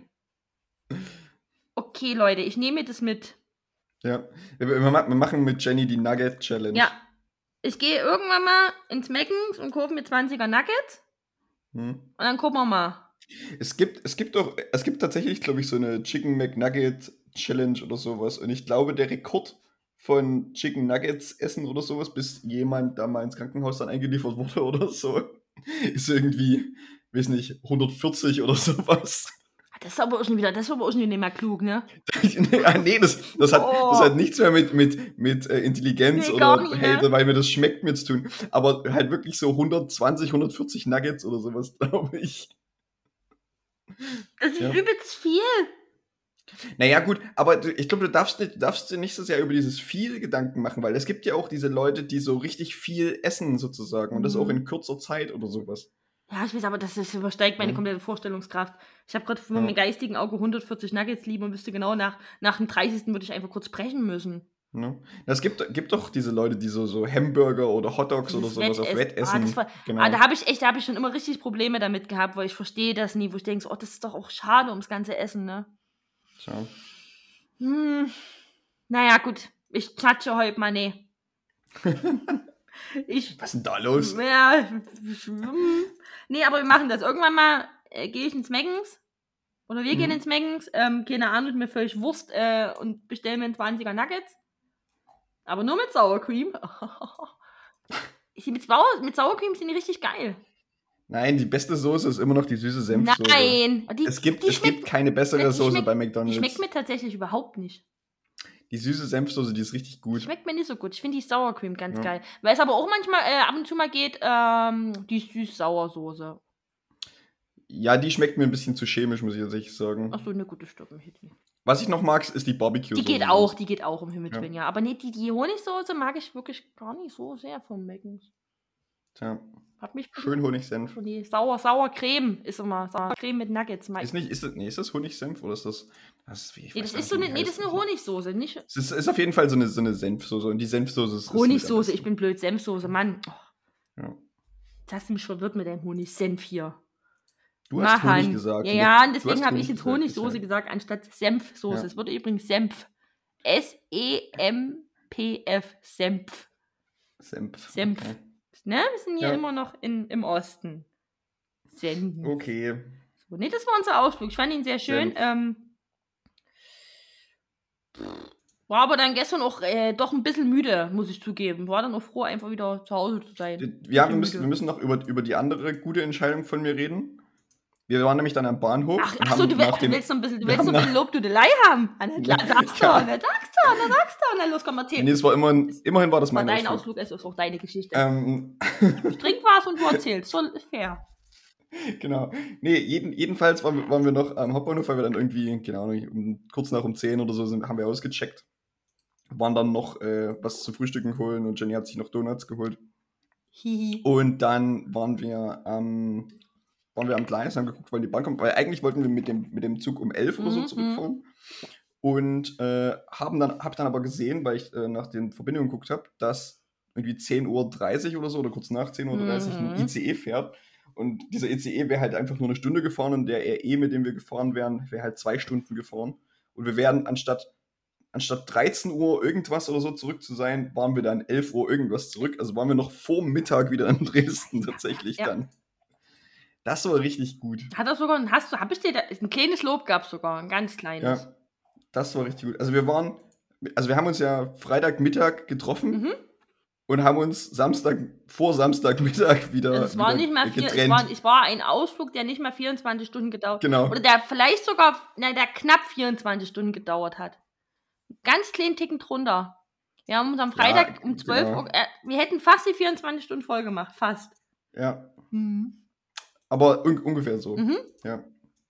Okay, Leute, ich nehme das mit. Ja, wir machen mit Jenny die Nugget Challenge. Ja. Ich gehe irgendwann mal ins Mc's und kaufe mir 20er Nuggets. Und dann gucken wir mal. Es gibt tatsächlich, glaube ich, so eine Chicken McNugget Challenge oder sowas. Und ich glaube, der Rekord von Chicken Nuggets essen oder sowas, bis jemand da mal ins Krankenhaus dann eingeliefert wurde oder so, ist irgendwie, weiß nicht, 140 oder sowas. Das ist aber auch schon wieder nicht mehr klug, ne? Nee, das hat nichts mehr mit Intelligenz oder nicht, hey, ne? weil mir das schmeckt mit zu tun. Aber halt wirklich so 120, 140 Nuggets oder sowas, glaube ich. Das ist übelst viel. Naja, gut, aber ich glaube, du darfst dir nicht so sehr über dieses viel Gedanken machen, weil es gibt ja auch diese Leute, die so richtig viel essen sozusagen und das auch in kürzer Zeit oder sowas. Ja, ich weiß, aber das übersteigt meine komplette Vorstellungskraft. Ich habe gerade vor meinem geistigen Auge 140 Nuggets lieben und wüsste genau, nach dem 30. würde ich einfach kurz brechen müssen. Ja. Es gibt doch diese Leute, die so Hamburger oder Hotdogs oder sowas auf Wett essen. Da habe ich schon immer richtig Probleme damit gehabt, weil ich verstehe das nie, wo ich denke, das ist doch auch schade ums ganze Essen, ne? Tja. Naja, gut, ich klatsche heute mal, nee. Was ist denn da los? Ja, nee, aber wir machen das. Irgendwann mal gehe ich ins Mc's. Oder wir gehen ins Mc's. Keine Ahnung, ist mir völlig Wurst und bestellen mir einen 20er Nuggets. Aber nur mit Sour Cream. Mit Sour Cream sind die richtig geil. Nein, die beste Soße ist immer noch die süße Senfsoße. Nein! Es gibt keine bessere Soße bei McDonald's. Die schmeckt mir tatsächlich überhaupt nicht. Die süße Senfsoße, die ist richtig gut. Schmeckt mir nicht so gut. Ich finde die Sour Cream ganz geil. Weil es aber auch manchmal ab und zu mal geht, die Süß-Sauer-Soße. Ja, die schmeckt mir ein bisschen zu chemisch, muss ich tatsächlich sagen. Achso, eine gute Stück im Hitler. Was ich noch mag, ist die Barbecue-Soße. Die geht auch im Himmel drin, ja. Aber nee, die Honigsoße mag ich wirklich gar nicht so sehr vom Mc's. Tja. Hat mich schön Honigsenf. Nee, Sauer Creme ist immer. Sauer Creme mit Nuggets. Ist das Honigsenf oder ist das? Das ist eine Honigsoße. Nicht es ist auf jeden Fall so eine Senfsoße. Und die Senfsoße ist. Honigsoße, ich bin blöd. Senfsoße, Mann. Oh. Ja. Jetzt hast du mich verwirrt mit deinem Honigsenf hier. Du hast Honig gesagt. Ja, und deswegen habe ich jetzt Honigsoße gesagt, anstatt Senfsoße. Ja. Es wird übrigens Senf. S-E-M-P-F. Senf. Okay. Ne? Wir sind hier immer noch im Osten. Senf. Okay. So, nee, das war unser Ausflug. Ich fand ihn sehr schön. War aber dann gestern auch doch ein bisschen müde, muss ich zugeben. War dann auch froh, einfach wieder zu Hause zu sein. Ja, wir müssen noch über die andere gute Entscheidung von mir reden. Wir waren nämlich dann am Bahnhof. Achso, du willst noch ein bisschen Lobdudelei haben. Sagst du. Na los, komm mal erzählen. Nee, immerhin war das mein Ausflug. Dein Ausflug ist auch deine Geschichte. Ich trinke was und du erzählst. So ist fair. Genau. Nee, jedenfalls waren wir noch am Hauptbahnhof, weil wir dann irgendwie, keine Ahnung, kurz nach 10 oder so haben wir ausgecheckt. Waren dann noch was zu frühstücken holen und Jenny hat sich noch Donuts geholt. Und dann waren wir am Gleis, haben geguckt, wann die Bahn kommt, weil eigentlich wollten wir mit dem Zug um 11 oder so zurückfahren. Und hab dann aber gesehen, weil ich nach den Verbindungen geguckt habe, dass irgendwie 10:30 Uhr oder so oder kurz nach 10:30 Uhr ein ICE fährt. Und dieser ICE wäre halt einfach nur eine Stunde gefahren und der RE, mit dem wir gefahren wären, wäre halt 2 Stunden gefahren. Und wir wären anstatt 13 Uhr irgendwas oder so zurück zu sein, waren wir dann 11 Uhr irgendwas zurück. Also waren wir noch vor Mittag wieder in Dresden tatsächlich dann. Das war richtig gut. Hat das sogar, hab ich dir da, ein kleines Lob gab es sogar, ein ganz kleines. Ja, das war richtig gut. Also wir haben uns ja Freitagmittag getroffen und haben uns vor Samstagmittag wieder also es war nicht mal getrennt. Es war ein Ausflug, der nicht mal 24 Stunden gedauert hat. Genau. Oder der vielleicht sogar, der knapp 24 Stunden gedauert hat. Ganz kleinen Ticken drunter. Wir haben uns am Freitag um 12 Uhr, wir hätten fast die 24 Stunden voll gemacht, fast. Ja. Aber ungefähr so. Ja.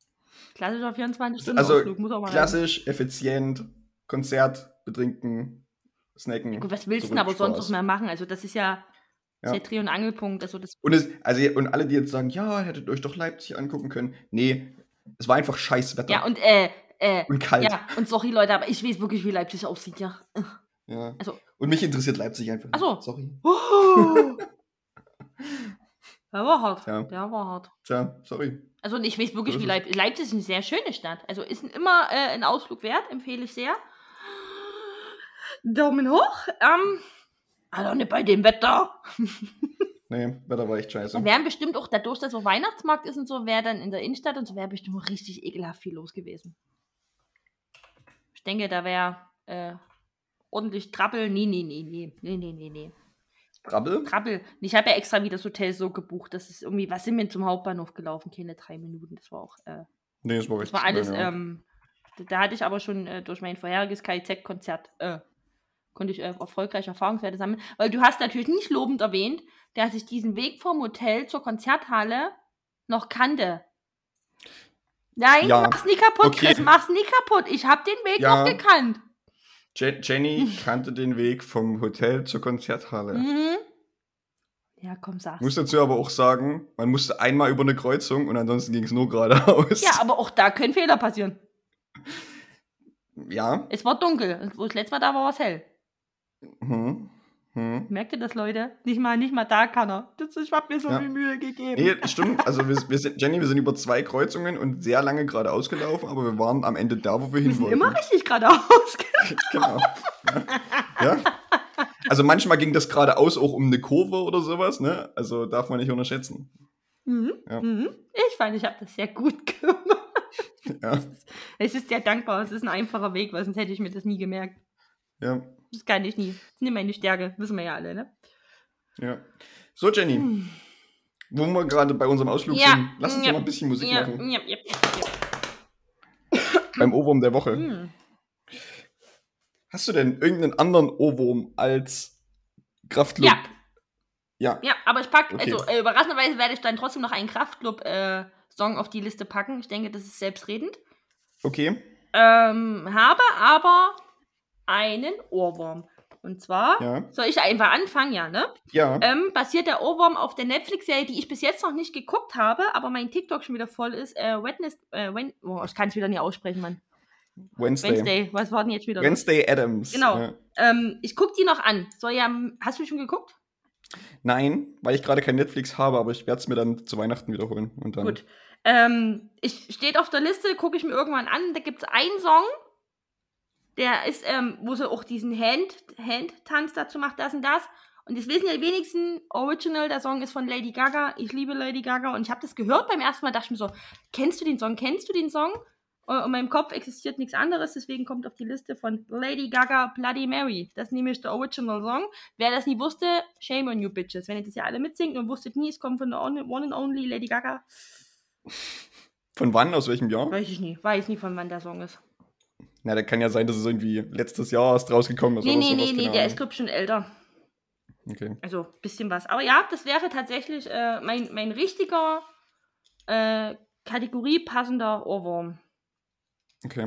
Klassischer 24-Stunden-Ausflug, Also muss auch mal klassisch, effizient, Konzert, betrinken, snacken. Gut, was willst du zurück, denn aber sonst noch Spaß. mehr machen? Also das ist ja der Dreh- und Angelpunkt. Also das Und alle, die jetzt sagen, ja, hättet euch doch Leipzig angucken können. Nee, es war einfach scheiß Wetter. ja, und kalt. ja, und sorry, Leute, aber ich weiß wirklich, wie Leipzig aussieht, ja. Ja. Also, Und mich interessiert Leipzig einfach nicht. ach so. Sorry. Oh, der war hart. Ja. Der war hart. Tja, sorry. Also und ich weiß wirklich, So wie ist Leipzig. Leipzig ist eine sehr schöne Stadt. Also ist immer ein Ausflug wert, empfehle ich sehr. Daumen hoch. Also nicht bei dem Wetter. Nee, Wetter war echt scheiße. Da wären bestimmt auch, dadurch, dass so Weihnachtsmarkt ist und so, wäre dann in der Innenstadt und so, wäre bestimmt auch richtig ekelhaft viel los gewesen. Ich denke, da wäre ordentlich Trappel. Nee. Brabbel? Trappel. Ich habe ja extra wieder das Hotel so gebucht, dass es irgendwie, was sind wir zum Hauptbahnhof gelaufen? Keine 3 Minuten. Das war auch, Nee, das war das richtig. war alles, ja. da hatte ich aber schon durch mein vorheriges KIZ-Konzert, konnte ich erfolgreich Erfahrungswerte sammeln. Weil du hast natürlich nicht lobend erwähnt, dass ich diesen Weg vom Hotel zur Konzerthalle noch kannte. Nein, Ja, mach's nie kaputt, okay. Chris, mach's nie kaputt. Ich habe den Weg Ja. noch gekannt. Jenny kannte den Weg vom Hotel zur Konzerthalle. Mhm. Ja, komm, sag's. Muss dazu aber auch sagen, man musste einmal über eine Kreuzung und ansonsten ging es nur geradeaus. Ja, aber auch da können Fehler passieren. Ja. Es war dunkel. Und wo ich letztes Mal da war, war es hell. Hm. Merkt ihr das, Leute? Nicht mal da kann er. Ich hab mir so viel Mühe gegeben. Nee, stimmt. Also wir sind über 2 Kreuzungen und sehr lange geradeaus gelaufen, aber wir waren am Ende da, wo wir hin Wir sind wollten. immer richtig geradeaus. Genau. Ja. Also manchmal ging das geradeaus auch um eine Kurve oder sowas, ne? Also darf man nicht unterschätzen. Ja. Ich fand, ich habe das sehr gut gemacht. Ja. Es ist sehr dankbar. Es ist ein einfacher Weg, weil sonst hätte ich mir das nie gemerkt. Ja. Das kann ich nie. Das ist nicht meine Stärke. Wissen wir ja alle, ne? Ja. So, Jenny. Wo wir gerade bei unserem Ausflug sind, lass uns doch mal ein bisschen Musik machen. Ja. Beim Ohrwurm der Woche. Hast du denn irgendeinen anderen Ohrwurm als Kraftklub? Ja. Ja, aber ich packe, Okay. also überraschenderweise werde ich dann trotzdem noch einen Kraftclub-Song auf die Liste packen. Ich denke, das ist selbstredend. Okay. Habe aber einen Ohrwurm. Und zwar, soll ich einfach anfangen, ja, ne? Ja. Basiert der Ohrwurm auf der Netflix-Serie, die ich bis jetzt noch nicht geguckt habe, aber mein TikTok schon wieder voll ist. Ich kann es wieder nicht aussprechen, Mann. Wednesday. Was war denn jetzt wieder? Wednesday Addams. Genau. Ja. Ich gucke die noch an. Hast du schon geguckt? Nein, weil ich gerade kein Netflix habe, aber ich werde es mir dann zu Weihnachten wiederholen. Und dann Gut. Steht auf der Liste, gucke ich mir irgendwann an. Da gibt es einen Song, der ist, wo sie auch diesen Hand-Tanz dazu macht, das und das. Und das wissen ja die wenigsten, Original, der Song ist von Lady Gaga. Ich liebe Lady Gaga. Und ich habe das gehört beim ersten Mal, dachte ich mir so, kennst du den Song? Und in meinem Kopf existiert nichts anderes, deswegen kommt auf die Liste von Lady Gaga Bloody Mary. Das ist nämlich der Original Song. Wer das nie wusste, shame on you bitches. Wenn ihr das ja alle mitsingt und wusstet nie, es kommt von der One and Only Lady Gaga. Von wann? Aus welchem Jahr? Weiß nie, von wann der Song ist. Na, da kann ja sein, dass es irgendwie letztes Jahr erst rausgekommen ist. Nee, der ist, glaube ich, schon älter. Okay. Also, bisschen was. Aber ja, das wäre tatsächlich mein richtiger kategoriepassender Ohrwurm. Okay.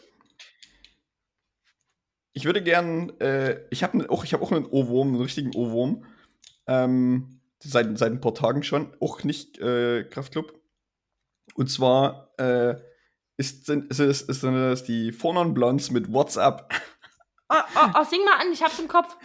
Ich würde gern, ich habe auch einen Ohrwurm, einen richtigen Ohrwurm. Seit ein paar Tagen schon. Auch nicht Kraftklub. Und zwar sind es die Four Non Blondes mit What's Up. Sing mal an, ich hab's im Kopf.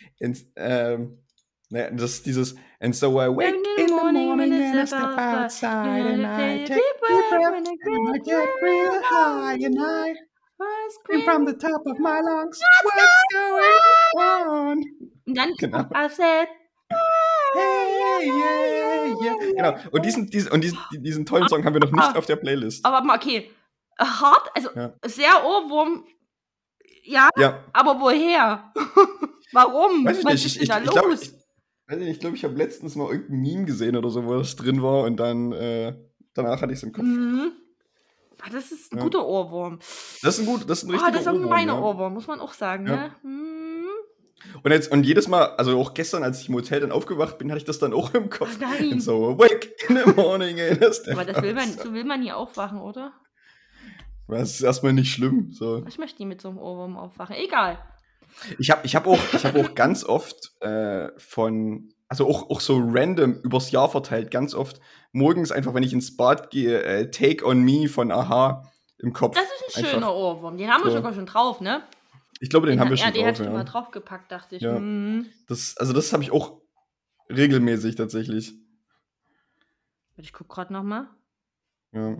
Das ist dieses And so I wake in the morning and I step outside and I take a deep breath and I get real high and I scream from the top of my lungs, what's going on? Und dann Genau. I said, Hey. Genau. Und diesen tollen Song haben wir noch nicht auf der Playlist. Aber mal, okay. Hart, also sehr Ohrwurm. Ja. Aber woher? Warum? Weiß ich Was nicht. ist denn da los? Ich glaube, ich habe letztens mal irgendein Meme gesehen oder so, wo das drin war und dann danach hatte ich es im Kopf. Das ist ein guter Ohrwurm. Das ist ein richtiger Ohrwurm. Das ist ein gemeiner Ohrwurm, muss man auch sagen. Ja. Ne? Und jedes Mal, also auch gestern, als ich im Hotel dann aufgewacht bin, hatte ich das dann auch im Kopf. Nein. And so wake in the morning and I step Aber so will man nie aufwachen, oder? Das ist erstmal nicht schlimm. So. Ich möchte nie mit so einem Ohrwurm aufwachen. Egal. Ich hab auch ganz oft also auch so random übers Jahr verteilt, ganz oft morgens einfach, wenn ich ins Bad gehe, Take on Me von Aha im Kopf. Das ist ein schöner Ohrwurm. Den haben wir sogar schon drauf, ne? Ich glaube, den haben wir schon drauf. Ja, den hättest du ja. mal draufgepackt, dachte ich. Ja. Das habe ich auch regelmäßig tatsächlich. Ich guck gerade noch mal. Ja.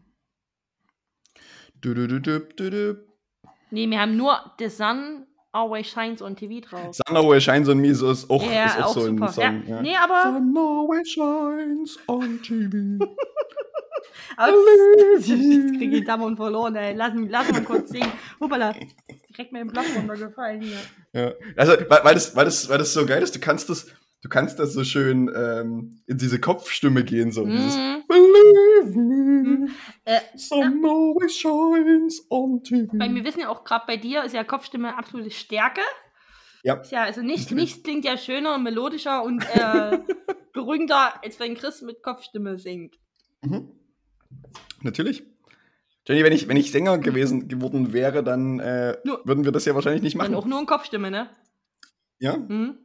Nee, wir haben nur The Sun Always Shines on TV drauf. Sun Always Shines on Me ist auch, ja, ist auch so super. ein Song. Ja. Nee, aber Sun Always Shines on TV. Jetzt kriege ich Damm und verloren, ey. Lass mal kurz singen. Hoppala. Direkt mir im Blatt runtergefallen hier. Ja. Also, weil das so geil ist, du kannst das so schön in diese Kopfstimme gehen, so. Dieses Believe me, sun always shines on TV. Weil wir wissen ja auch, gerade bei dir ist ja Kopfstimme absolute Stärke. Ja. Ist ja also nichts klingt ja schöner und melodischer und beruhigender, als wenn Chris mit Kopfstimme singt. Mhm. Natürlich. Jenny, wenn ich Sänger geworden wäre, dann würden wir das ja wahrscheinlich nicht machen. Dann auch nur in Kopfstimme, ne? Ja.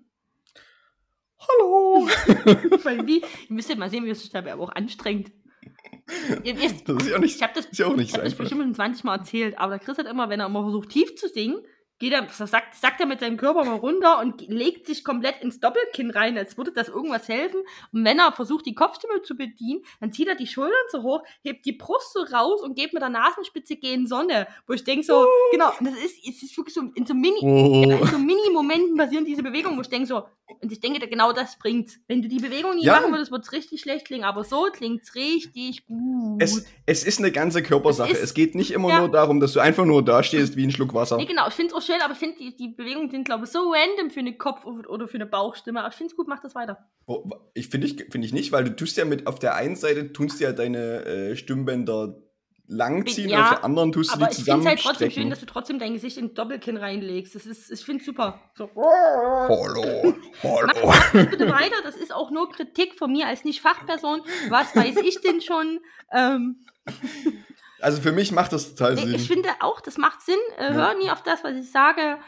Hallo! Weil ihr müsst ja mal sehen, wie das dabei aber auch anstrengend. Das ist ja auch nicht, ich habe das bestimmt schon 20 Mal erzählt, aber der Chris hat immer, wenn er immer versucht, tief zu singen, sackt er mit seinem Körper mal runter und legt sich komplett ins Doppelkinn rein, als würde das irgendwas helfen. Und wenn er versucht, die Kopfstimme zu bedienen, dann zieht er die Schultern so hoch, hebt die Brust so raus und geht mit der Nasenspitze gegen Sonne. Wo ich denke so, genau, das ist wirklich so in so Mini-Momenten passieren diese Bewegungen, wo ich denke so, und ich denke, genau das bringt's. Wenn du die Bewegung nie machen würdest, wird es richtig schlecht klingen, aber so klingt's richtig gut. Es ist eine ganze Körpersache. Es geht nicht immer nur darum, dass du einfach nur da stehst wie ein Schluck Wasser. Nee, genau, ich finde es auch schön, aber ich finde, die Bewegungen sind, glaube ich, so random für eine Kopf- oder für eine Bauchstimme. Aber ich finde es gut, mach das weiter. Finde ich nicht, weil du tust ja auf der einen Seite tust ja deine Stimmbänder langziehen, auf der anderen tust du die zusammenstrecken. Aber ich finde es halt trotzdem schön, dass du trotzdem dein Gesicht in Doppelkinn reinlegst. Ich finde es super. So. Hallo. Mach das bitte weiter, das ist auch nur Kritik von mir als Nicht-Fachperson. Was weiß ich denn schon? Also für mich macht das total Sinn. Ich finde auch, das macht Sinn. Hör nie auf das, was ich sage.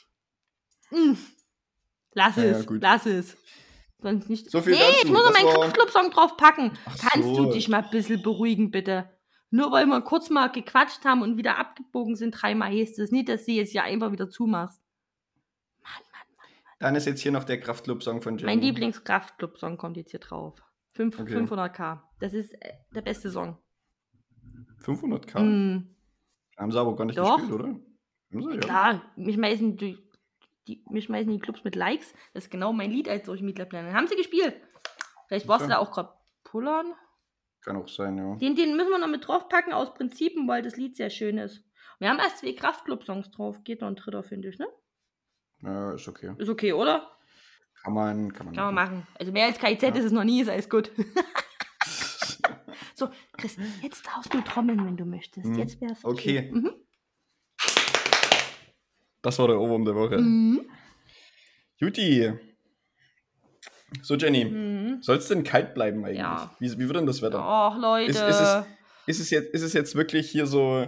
Lass es. Sonst nicht. So viel dazu. Ich muss noch meinen Kraftclub-Song drauf packen. Kannst du dich mal ein bisschen beruhigen, bitte? Nur weil wir kurz mal gequatscht haben und wieder abgebogen sind, 3-mal heißt es nicht, dass du jetzt ja einfach wieder zumachst. Mann. Dann ist jetzt hier noch der Kraftclub-Song von Jenny. Mein Lieblings-Kraftclub-Song kommt jetzt hier drauf. 500k. Das ist der beste Song. 500k? Haben sie aber gar nicht gespielt, oder? Haben sie, ja. Klar, mich schmeißen die Clubs mit Likes. Das ist genau mein Lied als Social Media Planer. Haben sie gespielt. Vielleicht warst du da auch gerade pullern. Kann auch sein, ja. Den müssen wir noch mit draufpacken aus Prinzipien, weil das Lied sehr schön ist. Wir haben erst 2 Kraftclub-Songs drauf. Geht noch ein dritter, finde ich, ne? Ja, ist okay. Ist okay, oder? Kann man machen. Also mehr als KIZ ist es noch nie, ist alles gut. So, Chris, jetzt darfst du trommeln, wenn du möchtest. Jetzt wär's okay. Das war der Ohrwurm der Woche. Juti. So, Jenny, soll es denn kalt bleiben eigentlich? Ja. Wie wird denn das Wetter? Ach, Leute. Ist es jetzt wirklich hier so...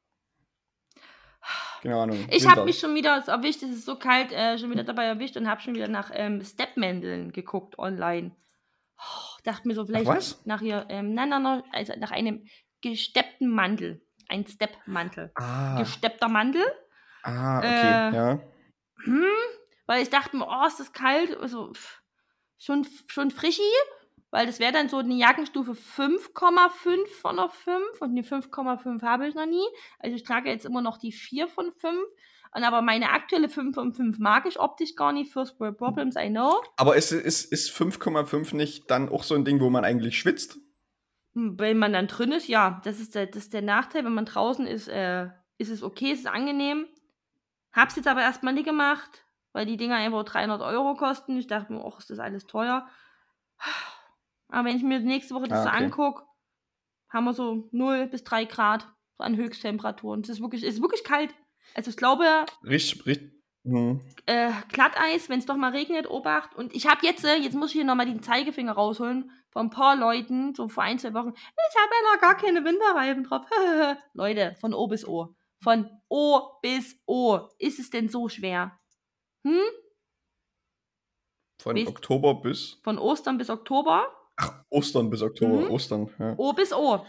Keine Ahnung. Ich habe mich schon wieder erwischt, es ist so kalt, schon wieder dabei erwischt und habe schon wieder nach Steppmänteln geguckt online. Dachte mir so, vielleicht nach einem gesteppten Mantel. Ein Steppmantel. Gesteppter Mantel. Okay, ja. Weil ich dachte mir, ist das kalt, also schon frischi, weil das wäre dann so eine Jackenstufe 5,5 von der 5 und die 5,5 habe ich noch nie. Also ich trage jetzt immer noch die 4 von 5. Aber meine aktuelle 5 von 5 mag ich optisch gar nicht. First World Problems, I know. Aber ist 5,5 nicht dann auch so ein Ding, wo man eigentlich schwitzt? Wenn man dann drin ist, ja. Das ist der Nachteil. Wenn man draußen ist, ist es okay, ist es angenehm. Hab's jetzt aber erstmal nicht gemacht, weil die Dinger einfach 300 € kosten. Ich dachte mir, ist das alles teuer. Aber wenn ich mir nächste Woche das so angucke, haben wir so 0 bis 3 Grad an Höchsttemperaturen. Es ist wirklich kalt. Also ich glaube, richtig. Glatteis, wenn es doch mal regnet, Obacht. Und ich habe jetzt muss ich hier nochmal den Zeigefinger rausholen. von ein paar Leuten, so vor 1, 2 Wochen, ich habe ja noch gar keine Winterreifen drauf. Leute, von O bis O. Von O bis O. Ist es denn so schwer? Von Oktober bis? Von Ostern bis Oktober. Ach, Ostern bis Oktober. Ostern, ja. O bis O.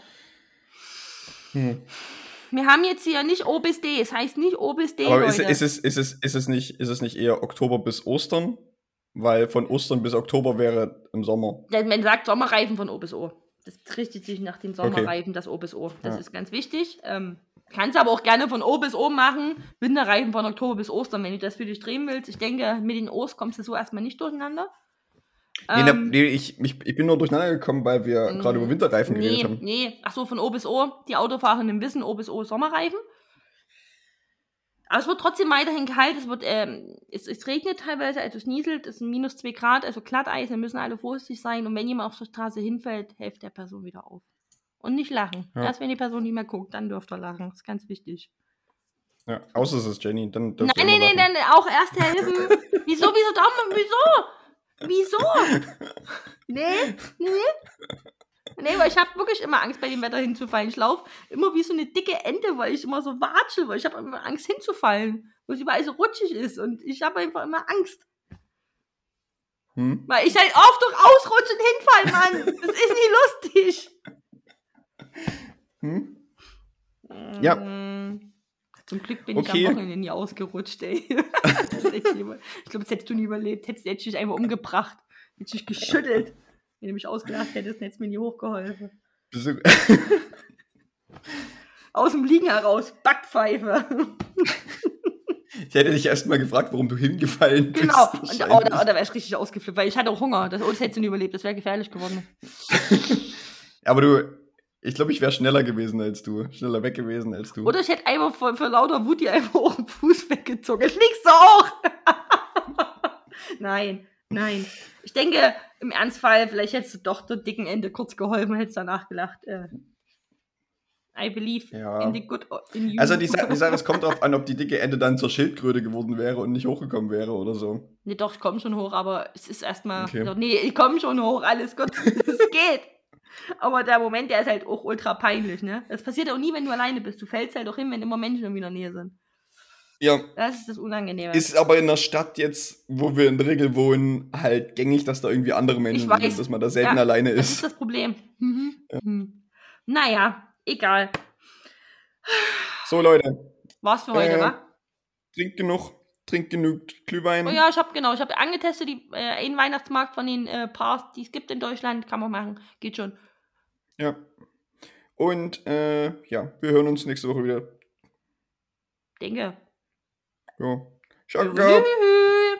Wir haben jetzt hier nicht O bis D. Es heißt nicht O bis D, aber Leute. ist es nicht eher Oktober bis Ostern? Weil von Ostern bis Oktober wäre im Sommer. Man sagt Sommerreifen von O bis O. Das richtet sich nach den Sommerreifen, das O bis O. Das ist ganz wichtig. Kannst aber auch gerne von O bis O machen. Winterreifen von Oktober bis Ostern, wenn du das für dich drehen willst. Ich denke, mit den O's kommst du so erstmal nicht durcheinander. Nee, ich bin nur durcheinander gekommen, weil wir gerade über Winterreifen geredet haben. Nee, ach so, von O bis O. Die Autofahrerinnen wissen, O bis O Sommerreifen. Aber es wird trotzdem weiterhin kalt. Es regnet teilweise, also es nieselt, es sind minus 2 Grad, also Glatteis, da müssen alle vorsichtig sein. Und wenn jemand auf der Straße hinfällt, helft der Person wieder auf. Und nicht lachen. Ja. Erst wenn die Person nicht mehr guckt, dann dürft ihr lachen. Das ist ganz wichtig. Ja, außer es ist Jenny, dann dürft ihr Nein, dann auch erst helfen. Wieso? Nee, weil ich habe wirklich immer Angst, bei dem Wetter hinzufallen. Ich laufe immer wie so eine dicke Ente, weil ich immer so watschel, weil ich habe immer Angst hinzufallen, weil es überall so rutschig ist und ich habe einfach immer Angst. Weil ich halt oft durch Ausrutschen hinfall, Mann. Das ist nicht lustig. Ja. Zum Glück bin ich am Wochenende nie ausgerutscht, ey. Ich glaube, das hättest du nie überlebt. Hättest du dich einfach umgebracht. Hättest dich geschüttelt. Wenn du mich ausgelacht hättest, hättest du mir nie hochgeholfen. Aus dem Liegen heraus, Backpfeife. Ich hätte dich erst mal gefragt, warum du hingefallen bist. Genau, und da wäre ich richtig ausgeflippt, weil ich hatte auch Hunger. Das hättest du nie überlebt, das wäre gefährlich geworden. Aber ich glaube, ich wäre schneller gewesen als du. Schneller weg gewesen als du. Oder ich hätte einfach für lauter Wut dir einfach auch den Fuß weggezogen. Das liegst du auch. Nein. Ich denke, im Ernstfall, vielleicht hättest du doch der dicken Ende kurz geholfen, hättest danach gelacht. I believe in the good in you. Also die Sache, es kommt darauf an, ob die dicke Ende dann zur Schildkröte geworden wäre und nicht hochgekommen wäre oder so. Nee, doch, ich komme schon hoch, aber es ist erstmal, nee, ich komme schon hoch, alles gut, es geht. Aber der Moment, der ist halt auch ultra peinlich, ne? Das passiert auch nie, wenn du alleine bist. Du fällst halt auch hin, wenn immer Menschen in der Nähe sind. Ja. Das ist das Unangenehme. Ist aber in der Stadt jetzt, wo wir in der Regel wohnen, halt gängig, dass da irgendwie andere Menschen sind, dass man da selten alleine ist. Das ist das Problem. Naja, egal. So, Leute. War's für heute, wa? Trink genug Glühwein. Oh ja, ich habe angetestet, einen Weihnachtsmarkt von den Parks, die es gibt in Deutschland, kann man machen, geht schon. Ja. Und, wir hören uns nächste Woche wieder. Denke. Ja. Ciao.